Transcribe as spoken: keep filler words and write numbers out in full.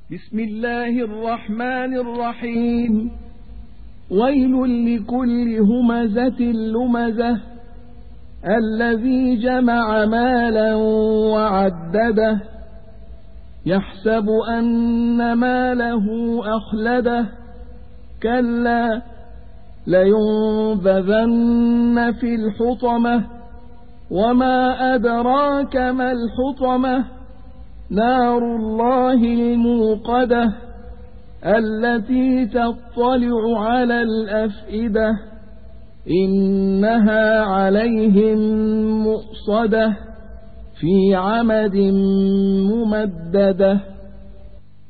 بسم الله الرحمن الرحيم. ويل لكل همزة لمزة الذي جمع مالا وعدده يحسب أن ماله أخلده كلا لينبذن في الحطمة وما أدراك ما الحطمة نار الله الموقدة التي تطلع على الأفئدة إنها عليهم مؤصدة في عمد ممددة.